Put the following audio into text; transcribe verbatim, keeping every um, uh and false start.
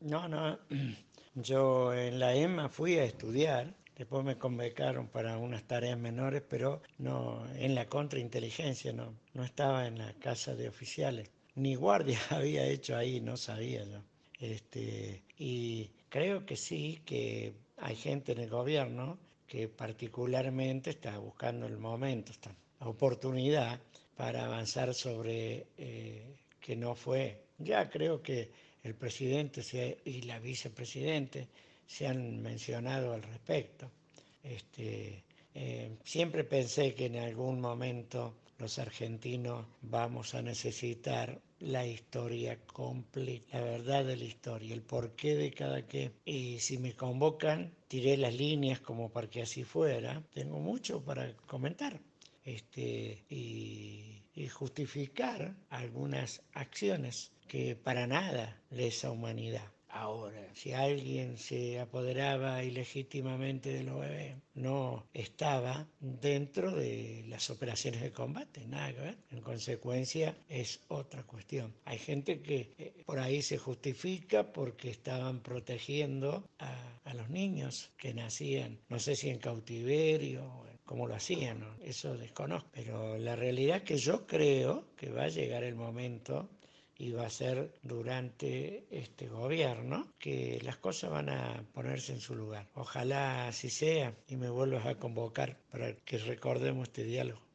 No, no, yo en la E M A fui a estudiar, después me convocaron para unas tareas menores, pero no en la contrainteligencia, no, no estaba en la casa de oficiales. Ni guardia había hecho ahí, no sabía yo. Este, y creo que sí, que hay gente en el gobierno que particularmente está buscando el momento, esta oportunidad para avanzar sobre eh, que no fue. Ya creo que el presidente se, y la vicepresidente se han mencionado al respecto. Este, eh, siempre pensé que en algún momento los argentinos vamos a necesitar la historia completa, la verdad de la historia, el porqué de cada qué. Y si me convocan, tiré las líneas como para que así fuera. Tengo mucho para comentar este, y, y justificar algunas acciones que para nada lesa humanidad. Ahora, si alguien se apoderaba ilegítimamente de los bebés, no estaba dentro de las operaciones de combate, nada que ver. En consecuencia, es otra cuestión. Hay gente que eh, por ahí se justifica porque estaban protegiendo a, a los niños que nacían, no sé si en cautiverio, cómo lo hacían, ¿no? Eso desconozco. Pero la realidad es que yo creo que va a llegar el momento y va a ser durante este gobierno que las cosas van a ponerse en su lugar. Ojalá así sea y me vuelvas a convocar para que recordemos este diálogo.